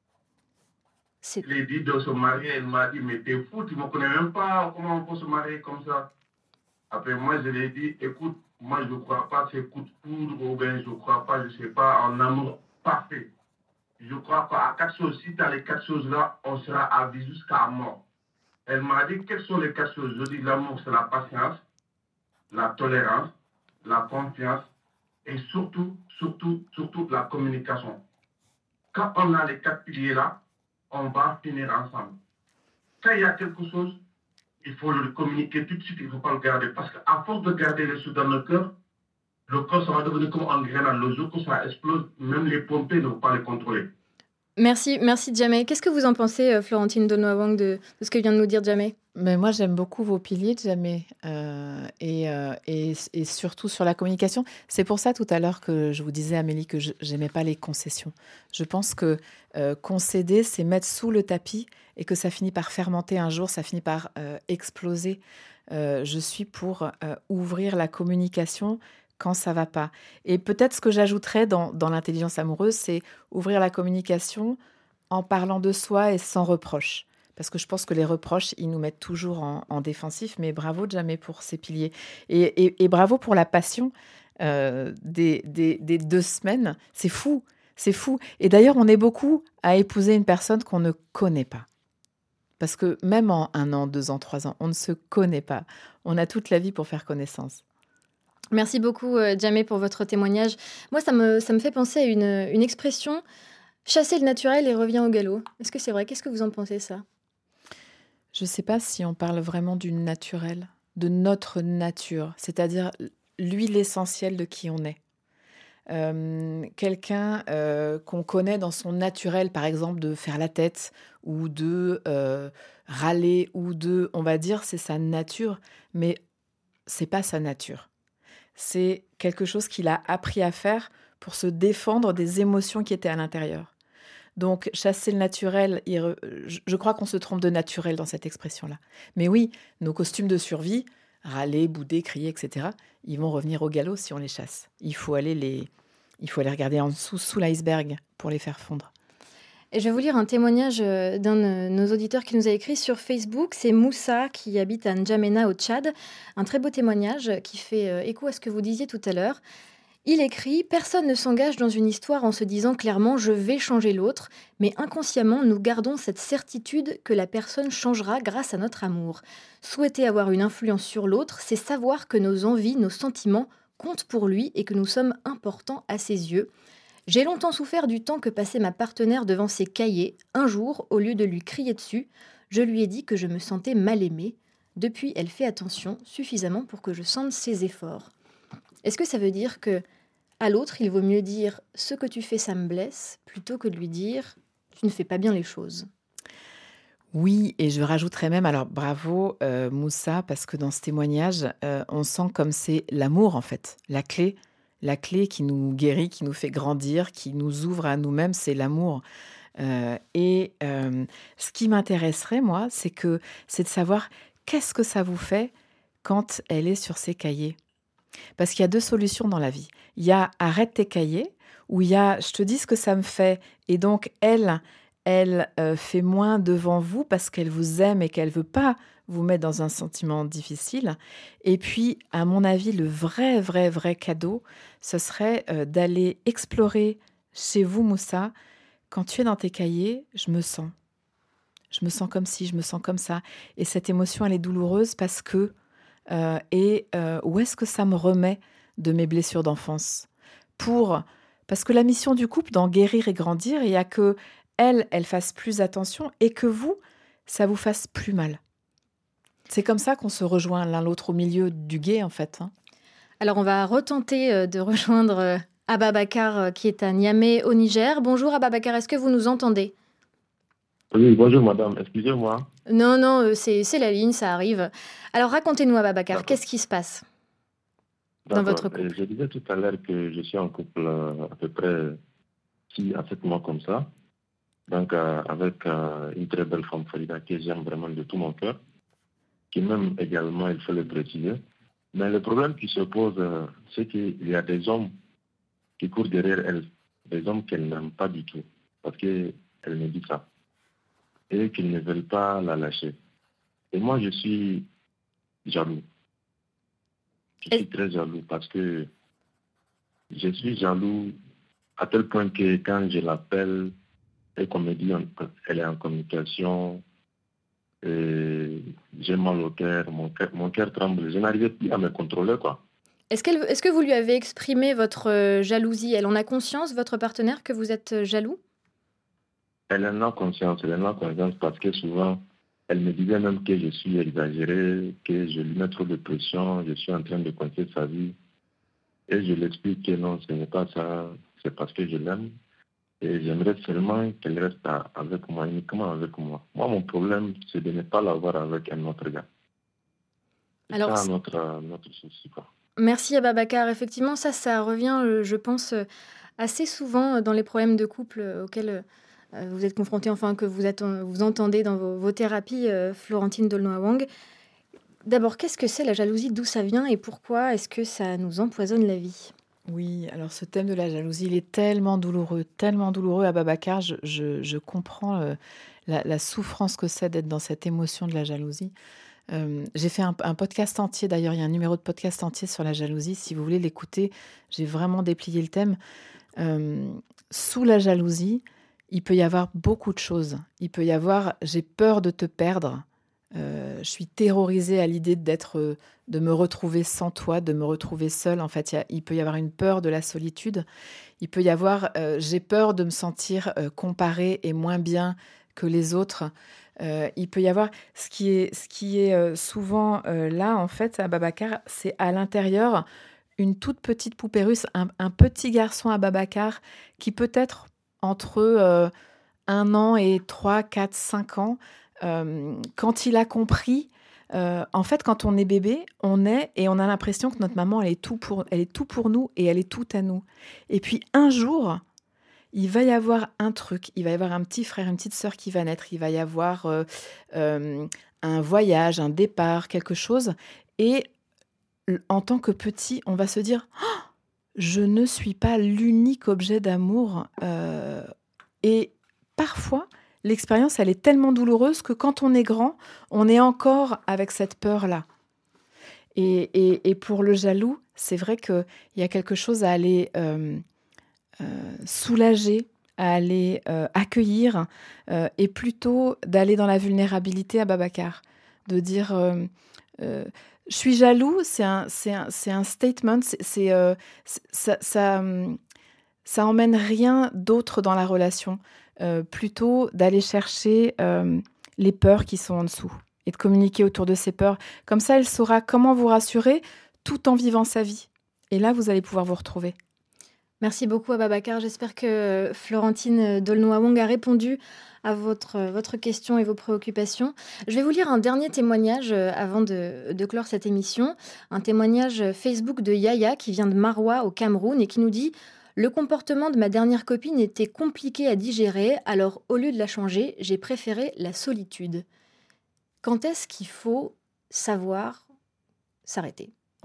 C'est... Je lui ai dit de se marier, elle m'a dit, mais t'es fou, tu ne me connais même pas, comment on peut se marier comme ça? Après, moi, je lui ai dit, écoute, moi, je ne crois pas à ces coups de poudre, ou bien je ne crois pas, je ne sais pas, en amour parfait. Je ne crois pas à quatre choses. Si tu as les quatre choses-là, on sera à vie jusqu'à mort. Elle m'a dit, quelles sont les quatre choses? Je dis, l'amour, c'est la patience, la tolérance, la confiance, et surtout, surtout, surtout, la communication. Quand on a les quatre piliers-là, on va finir ensemble. Quand il y a quelque chose, il faut le communiquer tout de suite, il ne faut pas le garder. Parce qu'à force de garder les choses dans le cœur, le corps, ça va devenir comme un grenade. Le jour que ça explose, même les pompiers ne vont pas les contrôler. Merci, merci Djamé. Qu'est-ce que vous en pensez, euh, Florentine Donoa-Wang, de, de ce que vient de nous dire Djamé ? Mais moi, j'aime beaucoup vos piliers, Djamé, euh, et, euh, et, et surtout sur la communication. C'est pour ça, tout à l'heure, que je vous disais, Amélie, que je n'aimais pas les concessions. Je pense que euh, concéder, c'est mettre sous le tapis et que ça finit par fermenter un jour, ça finit par euh, exploser. Euh, je suis pour euh, ouvrir la communication quand ça va pas. Et peut-être ce que j'ajouterais dans, dans l'intelligence amoureuse, c'est ouvrir la communication en parlant de soi et sans reproche. Parce que je pense que les reproches, ils nous mettent toujours en, en défensif. Mais bravo, Djamé, pour ces piliers. Et, et, et bravo pour la passion euh, des, des, des deux semaines. C'est fou, c'est fou. Et d'ailleurs, on est beaucoup à épouser une personne qu'on ne connaît pas. Parce que même en un an, deux ans, trois ans, on ne se connaît pas. On a toute la vie pour faire connaissance. Merci beaucoup, euh, Djamé, pour votre témoignage. Moi, ça me, ça me fait penser à une, une expression, chasser le naturel et revient au galop. Est-ce que c'est vrai ? Qu'est-ce que vous en pensez, ça ? Je ne sais pas si on parle vraiment du naturel, de notre nature, c'est-à-dire l'huile essentielle de qui on est. Euh, quelqu'un euh, qu'on connaît dans son naturel, par exemple, de faire la tête ou de euh, râler ou de, on va dire, c'est sa nature, mais c'est pas sa nature. C'est quelque chose qu'il a appris à faire pour se défendre des émotions qui étaient à l'intérieur. Donc, chasser le naturel, il re- je je crois qu'on se trompe de naturel dans cette expression-là. Mais oui, nos costumes de survie, râler, bouder, crier, et cetera, ils vont revenir au galop si on les chasse. Il faut aller les, il faut aller regarder en dessous, sous l'iceberg, pour les faire fondre. Et je vais vous lire un témoignage euh, d'un de nos auditeurs qui nous a écrit sur Facebook. C'est Moussa qui habite à N'Djamena au Tchad. Un très beau témoignage qui fait euh, écho à ce que vous disiez tout à l'heure. Il écrit « Personne ne s'engage dans une histoire en se disant clairement « je vais changer l'autre », mais inconsciemment, nous gardons cette certitude que la personne changera grâce à notre amour. Souhaiter avoir une influence sur l'autre, c'est savoir que nos envies, nos sentiments comptent pour lui et que nous sommes importants à ses yeux. J'ai longtemps souffert du temps que passait ma partenaire devant ses cahiers. Un jour, au lieu de lui crier dessus, je lui ai dit que je me sentais mal aimée. Depuis, elle fait attention, suffisamment pour que je sente ses efforts. » Est-ce que ça veut dire que à l'autre, il vaut mieux dire « ce que tu fais, ça me blesse » plutôt que de lui dire « tu ne fais pas bien les choses » ? Oui, et je rajouterais même, alors bravo euh, Moussa, parce que dans ce témoignage, euh, on sent comme c'est l'amour en fait, la clé, la clé qui nous guérit, qui nous fait grandir, qui nous ouvre à nous-mêmes, c'est l'amour. Euh, et euh, ce qui m'intéresserait, moi, c'est que c'est de savoir qu'est-ce que ça vous fait quand elle est sur ses cahiers. Parce qu'il y a deux solutions dans la vie. Il y a arrête tes cahiers, où il y a je te dis ce que ça me fait, et donc elle, elle euh, fait moins devant vous parce qu'elle vous aime et qu'elle veut pas vous mettre dans un sentiment difficile. Et puis, à mon avis, le vrai, vrai, vrai cadeau, ce serait euh, d'aller explorer chez vous, Moussa, quand tu es dans tes cahiers, je me sens. Je me sens comme ci, je me sens comme ça. Et cette émotion, elle est douloureuse parce que Euh, et euh, où est-ce que ça me remet de mes blessures d'enfance pour parce que la mission du couple d'en guérir et grandir, il y a que elle, elle fasse plus attention et que vous, ça vous fasse plus mal. C'est comme ça qu'on se rejoint l'un l'autre au milieu du gué en fait. Hein. Alors on va retenter euh, de rejoindre euh, Ababakar euh, qui est à Niamey au Niger. Bonjour Ababakar, est-ce que vous nous entendez ? Oui, bonjour madame, excusez-moi. Non, non, euh, c'est, c'est la ligne, ça arrive. Alors racontez-nous Ababakar, D'accord. qu'est-ce qui se passe dans D'accord. votre couple ? Euh, Je disais tout à l'heure que je suis en couple euh, à peu près six à sept mois comme ça. Donc euh, avec euh, une très belle femme Farida que j'aime vraiment de tout mon cœur, qui même également, il faut le préciser. Mais le problème qui se pose, euh, c'est qu'il y a des hommes qui courent derrière elle, des hommes qu'elle n'aime pas du tout, parce qu'elle me dit ça, et qu'ils ne veulent pas la lâcher. Et moi, je suis jaloux. Je suis très jaloux parce que je suis jaloux à tel point que quand je l'appelle et qu'on me dit qu'elle est en communication, et j'ai mal au cœur, mon cœur, mon cœur tremble, je n'arrivais plus à me contrôler, quoi. Est-ce, qu'elle, est-ce que vous lui avez exprimé votre euh, jalousie ? Elle en a conscience, votre partenaire, que vous êtes euh, jaloux ? Elle en a conscience, elle en a conscience parce que souvent, elle me disait même que je suis exagéré, que je lui mets trop de pression, je suis en train de compter sa vie. Et je lui explique que non, ce n'est pas ça, c'est parce que je l'aime. Et j'aimerais seulement qu'elle reste à, avec moi, uniquement avec moi. Moi, mon problème, c'est de ne pas l'avoir avec un autre gars. C'est Alors, ça notre, notre souci, quoi. Merci Ababakar. Effectivement, ça, ça revient, euh, je pense, euh, assez souvent dans les problèmes de couple euh, auxquels euh, vous êtes confrontés, enfin que vous, êtes, vous entendez dans vos, vos thérapies, euh, Florentine Dolnoa-Wang. D'abord, qu'est-ce que c'est la jalousie ? D'où ça vient et pourquoi est-ce que ça nous empoisonne la vie ? Oui, alors ce thème de la jalousie, il est tellement douloureux, tellement douloureux. Ababakar, je, je, je comprends euh, la, la souffrance que c'est d'être dans cette émotion de la jalousie. Euh, j'ai fait un, un podcast entier, d'ailleurs, il y a un numéro de podcast entier sur la jalousie. Si vous voulez l'écouter, j'ai vraiment déplié le thème. Euh, sous la jalousie, il peut y avoir beaucoup de choses. Il peut y avoir « j'ai peur de te perdre ». Euh, je suis terrorisée à l'idée d'être, de me retrouver sans toi, de me retrouver seule. En fait, il, y a, il peut y avoir une peur de la solitude. Il peut y avoir, euh, j'ai peur de me sentir euh, comparée et moins bien que les autres. Euh, il peut y avoir, ce qui est, ce qui est euh, souvent euh, là, en fait, à Ababakar, c'est à l'intérieur une toute petite poupée russe, un, un petit garçon à Ababakar qui peut être entre euh, un an et trois, quatre, cinq ans. Euh, quand il a compris, euh, en fait, quand on est bébé, on est et on a l'impression que notre maman, elle est tout pour, elle est tout pour nous et elle est tout à nous. Et puis un jour, il va y avoir un truc, il va y avoir un petit frère, une petite sœur qui va naître, il va y avoir euh, euh, un voyage, un départ, quelque chose. Et en tant que petit, on va se dire oh, « je ne suis pas l'unique objet d'amour euh, ». Et parfois, l'expérience, elle est tellement douloureuse que quand on est grand, on est encore avec cette peur-là. Et, et, et pour le jaloux, c'est vrai qu'il y a quelque chose à aller euh, euh, soulager, à aller euh, accueillir, euh, et plutôt d'aller dans la vulnérabilité à Babacar, de dire euh, euh, « je suis jaloux », c'est un, c'est un, c'est un statement, c'est, c'est, euh, c'est, ça, ça, ça emmène rien d'autre dans la relation, euh, plutôt d'aller chercher euh, les peurs qui sont en dessous et de communiquer autour de ces peurs. Comme ça, elle saura comment vous rassurer tout en vivant sa vie. Et là, vous allez pouvoir vous retrouver. Merci beaucoup à Babacar. J'espère que Florentine D'aulnois-Wong a répondu à votre, votre question et vos préoccupations. Je vais vous lire un dernier témoignage avant de, de clore cette émission. Un témoignage Facebook de Yaya qui vient de Maroua au Cameroun et qui nous dit « Le comportement de ma dernière copine était compliqué à digérer, alors au lieu de la changer, j'ai préféré la solitude. » Quand est-ce qu'il faut savoir s'arrêter, rompre ?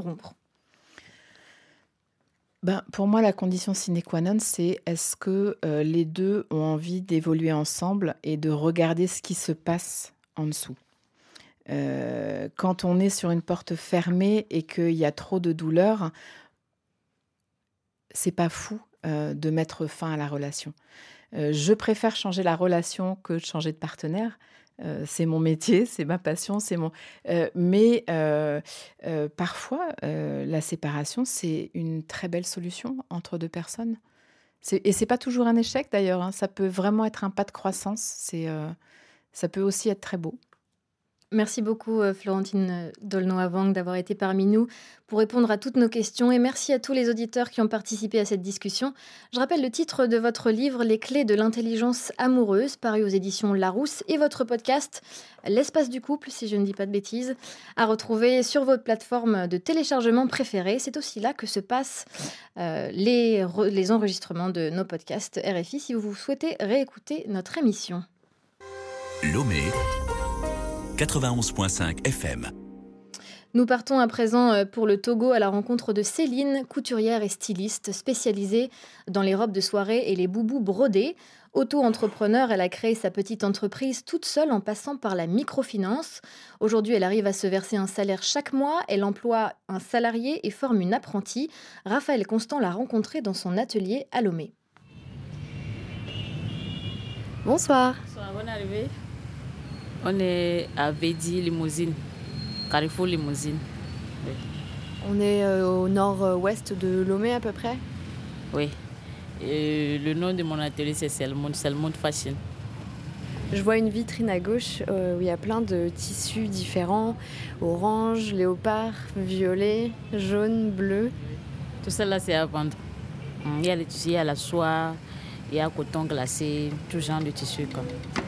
Ben, pour moi, la condition sine qua non, c'est est-ce que euh, les deux ont envie d'évoluer ensemble et de regarder ce qui se passe en dessous. Euh, quand on est sur une porte fermée et qu'il y a trop de douleur, c'est pas fou euh, de mettre fin à la relation. Euh, je préfère changer la relation que de changer de partenaire. Euh, c'est mon métier, c'est ma passion, c'est mon. Euh, mais euh, euh, parfois, euh, la séparation, c'est une très belle solution entre deux personnes. C'est, et c'est pas toujours un échec d'ailleurs. Hein, ça peut vraiment être un pas de croissance. C'est, euh, ça peut aussi être très beau. Merci beaucoup Florentine D'aulnois-Wong d'avoir été parmi nous pour répondre à toutes nos questions et merci à tous les auditeurs qui ont participé à cette discussion. Je rappelle le titre de votre livre « Les clés de l'intelligence amoureuse » paru aux éditions Larousse et votre podcast « L'espace du couple » si je ne dis pas de bêtises, à retrouver sur votre plateforme de téléchargement préférée. C'est aussi là que se passent euh, les, re- les enregistrements de nos podcasts R F I si vous souhaitez réécouter notre émission. Lomé quatre-vingt-onze virgule cinq F M. Nous partons à présent pour le Togo à la rencontre de Céline, couturière et styliste spécialisée dans les robes de soirée et les boubous brodés. Auto-entrepreneur, elle a créé sa petite entreprise toute seule en passant par la microfinance. Aujourd'hui, elle arrive à se verser un salaire chaque mois. Elle emploie un salarié et forme une apprentie. Raphaël Constant l'a rencontrée dans son atelier à Lomé. Bonsoir. Bonsoir, bonne arrivée. On est à Védi Limousine, Carrefour Limousine. Oui. On est euh, au nord-ouest de Lomé à peu près. Oui. Et le nom de mon atelier, c'est Selmond, Selmond Fashion. Je vois une vitrine à gauche euh, où il y a plein de tissus différents. Orange, léopard, violet, jaune, bleu. Tout ça là, c'est à vendre. Il y a les tissus, il y a la soie, il y a le coton glacé, tout genre de tissus comme.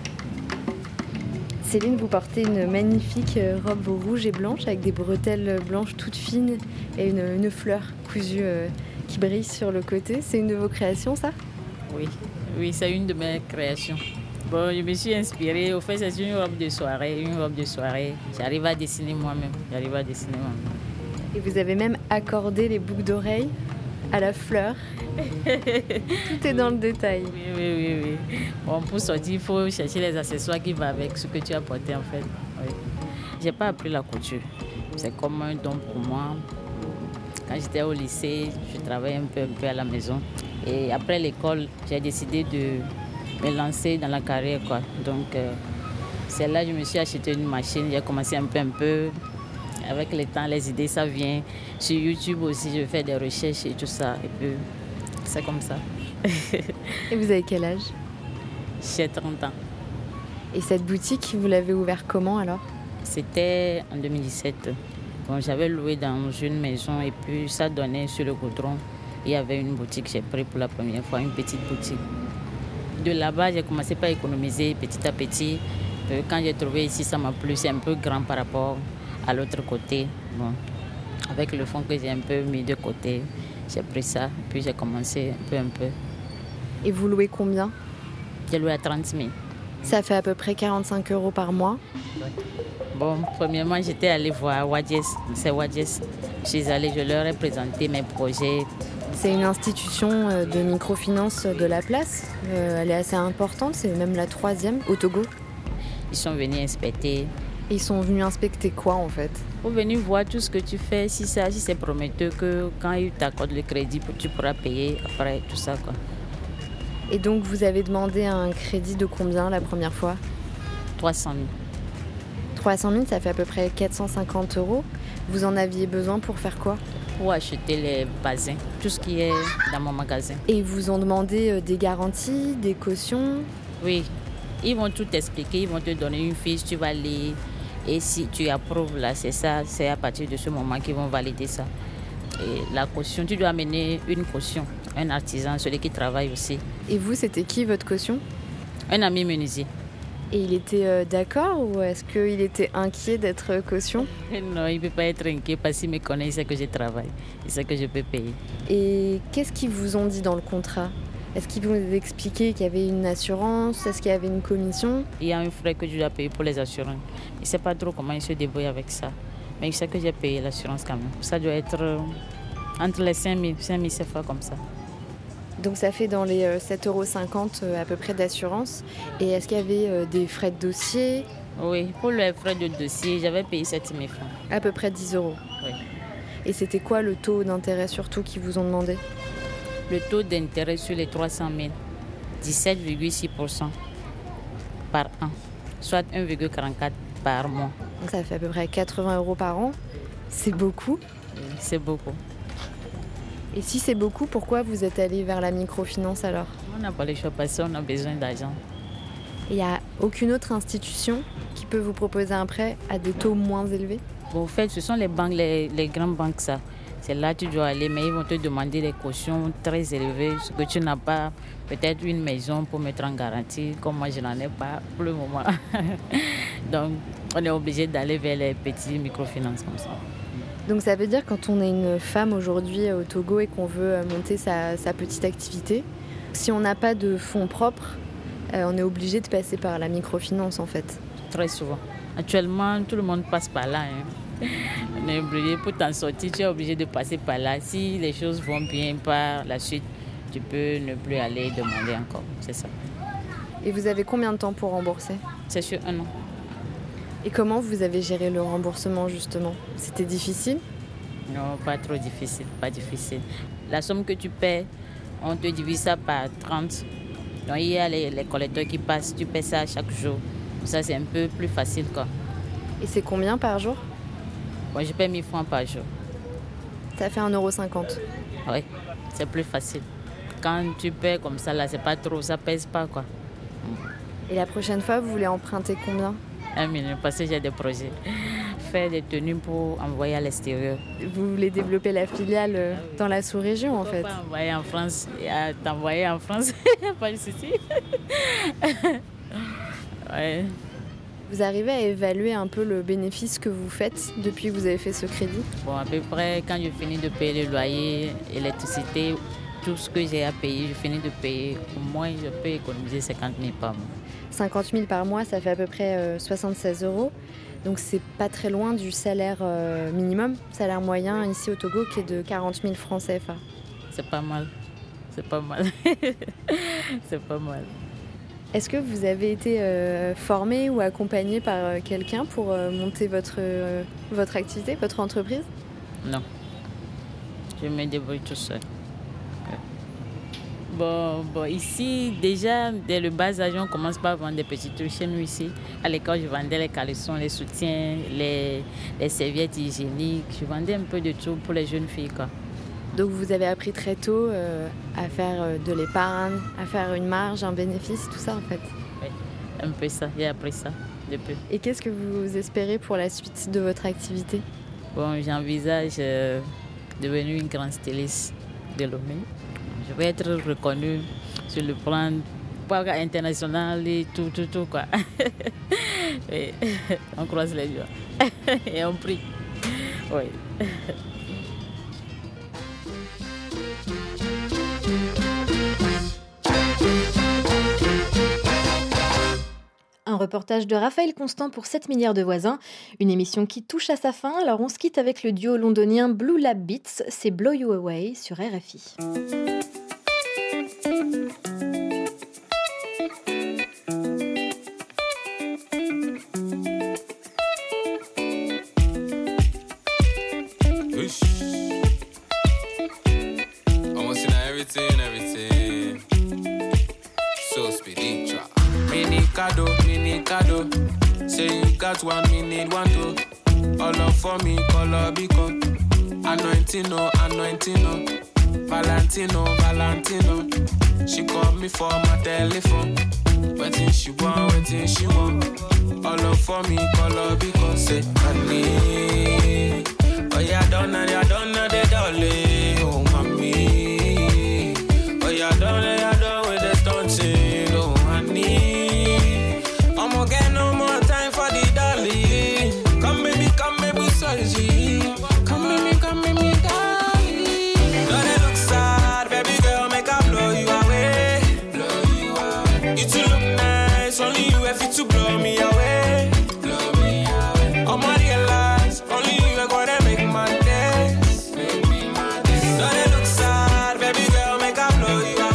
Céline, vous portez une magnifique robe rouge et blanche avec des bretelles blanches toutes fines et une, une fleur cousue euh, qui brille sur le côté. C'est une de vos créations, ça ? Oui, oui, c'est une de mes créations. Bon, je me suis inspirée. Au fait, c'est une robe de soirée, une robe de soirée. J'arrive à dessiner moi-même. J'arrive à dessiner moi-même. Et vous avez même accordé les boucles d'oreilles à la fleur. Tout est dans le détail. Oui, oui, oui, oui. Bon, pour sortir, il faut chercher les accessoires qui vont avec ce que tu as porté en fait. Oui. Je n'ai pas appris la couture. C'est comme un don pour moi. Quand j'étais au lycée, je travaillais un peu, un peu à la maison. Et après l'école, j'ai décidé de me lancer dans la carrière, quoi. Donc, euh, c'est là que je me suis acheté une machine. J'ai commencé un peu, un peu. Avec le temps, les idées, ça vient. Sur YouTube aussi, je fais des recherches et tout ça. Et puis, c'est comme ça. Et vous avez quel âge ? J'ai trente ans. Et cette boutique, vous l'avez ouverte comment alors ? C'était en deux mille dix-sept. Bon, j'avais loué dans une maison et puis ça donnait sur le goudron. Il y avait une boutique, j'ai pris pour la première fois, une petite boutique. De là-bas, j'ai commencé par économiser petit à petit. Quand j'ai trouvé ici, ça m'a plu. C'est un peu grand par rapport à l'autre côté. Bon, avec le fond que j'ai un peu mis de côté, j'ai pris ça, puis j'ai commencé un peu, un peu. Et vous louez combien? J'ai loué à trente mille. Ça fait à peu près quarante-cinq euros par mois. Bon, premièrement, j'étais allée voir Wadjes. C'est Wadjes. Je suis allée, je leur ai présenté mes projets. C'est une institution de microfinance de la place. Euh, elle est assez importante, c'est même la troisième au Togo. Ils sont venus inspecter. Ils sont venus inspecter quoi en fait? Ils sont venus voir tout ce que tu fais, si, ça, si c'est prometteur que quand ils t'accordent le crédit, tu pourras payer après tout ça, quoi. Et donc vous avez demandé un crédit de combien la première fois? trois cent mille. trois cent mille, ça fait à peu près quatre cent cinquante euros. Vous en aviez besoin pour faire quoi? Pour acheter les basins, tout ce qui est dans mon magasin. Et ils vous ont demandé des garanties, des cautions? Oui, ils vont tout expliquer, ils vont te donner une fiche, tu vas lire. Et si tu approuves là, c'est ça, c'est à partir de ce moment qu'ils vont valider ça. Et la caution, tu dois amener une caution, un artisan, celui qui travaille aussi. Et vous, c'était qui votre caution? Un ami menuisier. Et il était euh, d'accord ou est-ce qu'il était inquiet d'être caution? Non, il ne peut pas être inquiet parce qu'il me connaît, il sait que je travaille, il sait que je peux payer. Et qu'est-ce qu'ils vous ont dit dans le contrat? Est-ce qu'ils vous ont expliqué qu'il y avait une assurance? Est-ce qu'il y avait une commission? Il y a un frais que je dois payer pour les assurances. Il ne sait pas trop comment il se débrouille avec ça. Mais il sait que j'ai payé l'assurance quand même. Ça doit être euh, entre les cinq mille, cinq mille C F A comme ça. Donc ça fait dans les euh, sept euros cinquante euh, à peu près d'assurance. Et est-ce qu'il y avait euh, des frais de dossier? Oui, pour les frais de dossier, j'avais payé sept mille francs. À peu près dix euros? Oui. Et c'était quoi le taux d'intérêt surtout qu'ils vous ont demandé? Le taux d'intérêt sur les trois cent mille, dix-sept virgule six pour cent par an, soit un virgule quarante-quatre par mois. Donc ça fait à peu près quatre-vingts euros par an. C'est beaucoup? Oui, c'est beaucoup. Et si c'est beaucoup, pourquoi vous êtes allé vers la microfinance alors? On n'a pas le choix parce qu'on a besoin d'argent. Il n'y a aucune autre institution qui peut vous proposer un prêt à des taux moins élevés? Bon, en fait, ce sont les banques, les, les grandes banques, ça. C'est là que tu dois aller, mais ils vont te demander des cautions très élevées, ce que tu n'as pas, peut-être une maison pour mettre en garantie, comme moi je n'en ai pas pour le moment. Donc, on est obligé d'aller vers les petits microfinances comme ça. Donc ça veut dire quand on est une femme aujourd'hui au Togo et qu'on veut monter sa, sa petite activité, si on n'a pas de fonds propres, euh, on est obligé de passer par la microfinance en fait? Très souvent. Actuellement, tout le monde passe par là. Hein. On est obligé, pour t'en sortir, tu es obligé de passer par là. Si les choses vont bien par la suite, tu peux ne plus aller demander encore. C'est ça. Et vous avez combien de temps pour rembourser? C'est sur un an. Et comment vous avez géré le remboursement justement? C'était difficile? Non, pas trop difficile, pas difficile. La somme que tu paies, on te divise ça par trente. Donc il y a les, les collecteurs qui passent, tu paies ça chaque jour. Ça c'est un peu plus facile quoi. Et c'est combien par jour? Moi, je paie mille francs par jour. Ça fait un euro cinquante. Oui, c'est plus facile. Quand tu paies comme ça, là, c'est pas trop, ça pèse pas, quoi. Et la prochaine fois, vous voulez emprunter combien? Un million, parce que j'ai des projets. Faire des tenues pour envoyer à l'extérieur. Vous voulez développer la filiale dans la sous-région, en fait? Pas envoyer en France, et t'envoyer en France, pas de souci. Ouais. Vous arrivez à évaluer un peu le bénéfice que vous faites depuis que vous avez fait ce crédit? Bon, à peu près, quand je finis de payer le loyer, l'électricité, tout ce que j'ai à payer, je finis de payer, au moins je peux économiser cinquante mille par mois. cinquante mille par mois, ça fait à peu près euh, soixante-seize euros. Donc c'est pas très loin du salaire euh, minimum, salaire moyen ici au Togo qui est de quarante mille francs C F A. C'est pas mal, c'est pas mal, c'est pas mal. Est-ce que vous avez été euh, formé ou accompagné par euh, quelqu'un pour euh, monter votre, euh, votre activité, votre entreprise? Non. Je me débrouille tout seul. Bon, bon, ici, déjà, dès le bas âge, on commence par vendre des petits trucs chez nous ici. À l'école, je vendais les caleçons, les soutiens, les, les serviettes hygiéniques. Je vendais un peu de tout pour les jeunes filles, quoi. Donc vous avez appris très tôt euh, à faire euh, de l'épargne, à faire une marge, un bénéfice, tout ça en fait? Oui, un peu ça, j'ai appris ça depuis. Et qu'est-ce que vous espérez pour la suite de votre activité? Bon, j'envisage euh, devenir une grande styliste de Lomé. Je vais être reconnue sur le plan international et tout, tout, tout quoi. Et on croise les doigts et on prie. Oui. reportage de Raphaël Constant pour sept milliards de voisins. Une émission qui touche à sa fin. Alors on se quitte avec le duo londonien Blue Lab Beats. C'est Blow You Away sur R F I. Everything, everything. So speedy drop. Mini cado, mini cado. Say you got one, me need one too. All up for me, color beacon. Anointing, no, anointing, no. Valentino, Valentino. She called me for my telephone. Waiting she want, waiting she want. All up for me, color beacon. Say, honey. Oh yeah, don't know, yeah, don't know the dolly. Oh, mommy. I don't, I don't with the stunting, no honey. I'ma get no more time for the dolly. Come baby, come baby, sorry. Come baby, come baby, dolly. Don't it look sad, baby girl, make I blow you away. Blow you away. You too look nice, only you have it to blow me away. Blow me away. I'ma realize, only you are gonna make my days. Make me my days. Don't it look sad, baby girl, make I blow you away.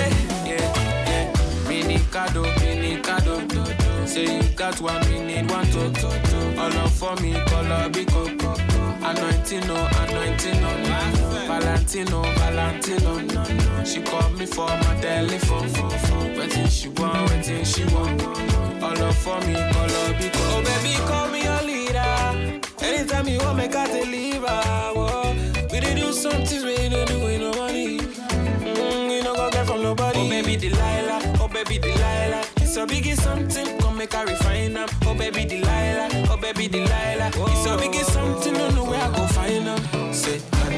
Cado, mini cado. Say you got one, we need one too. All up for me, color bico. Anointing, no, anointing, no. Valentino, Valentino. She called me for my telephone. Waiting she want, waiting she want. All up for me, color bico. Oh baby, call me your leader. Anytime you want, make I deliver. Whoa. We did do some things we don't do with no money. Mm, you know go get from nobody. Oh baby Delilah, oh baby Delilah. It's a biggie something, come make her refine them. Oh baby Delilah, oh baby Delilah. Whoa. It's a biggie something, don't know where I go find them. Say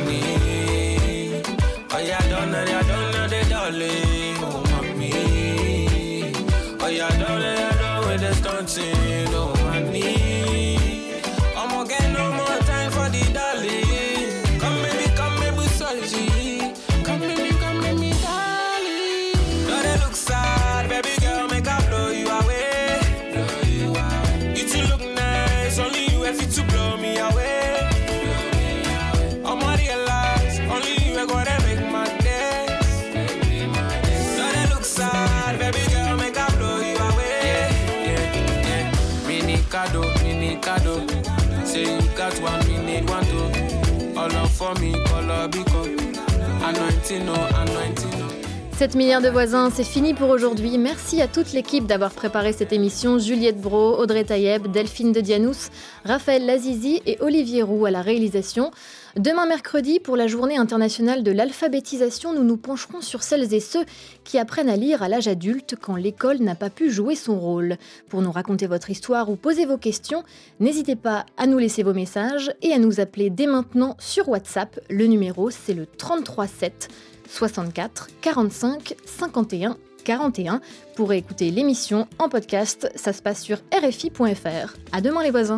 honey, oh yeah, don't know, yeah, don't know the darling. Oh mommy, oh yeah, don't know, yeah, don't with the stunting. Oh honey, I'ma get no more time for the darling. Come baby, come baby, sorry. Come baby, come baby, darling. Don't it look sad, baby girl, make I blow you away. Blow you away. You too look nice, only you have it to blow me away. Blow me away. I'ma realize, only you are gonna make my days. Don't it look sad, baby girl, make I blow you away. Yeah, yeah, yeah. Mini cado, mini cado. Say you got one, we need one too. All up for me, color bico. Anointing, no, anointing, no. sept milliards de voisins, c'est fini pour aujourd'hui. Merci à toute l'équipe d'avoir préparé cette émission. Juliette Brault, Audrey Taïeb, Delphine de Dianous, Raphaël Lazizi et Olivier Roux à la réalisation. Demain mercredi, pour la journée internationale de l'alphabétisation, nous nous pencherons sur celles et ceux qui apprennent à lire à l'âge adulte quand l'école n'a pas pu jouer son rôle. Pour nous raconter votre histoire ou poser vos questions, n'hésitez pas à nous laisser vos messages et à nous appeler dès maintenant sur WhatsApp. Le numéro, c'est le trente-trois sept soixante-quatre quarante-cinq cinquante et un quarante et un. Pour écouter l'émission en podcast, ça se passe sur R F I point F R. À demain les voisins.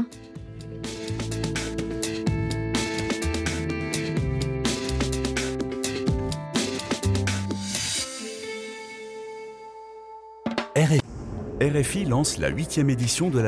R F I lance la huitième édition de la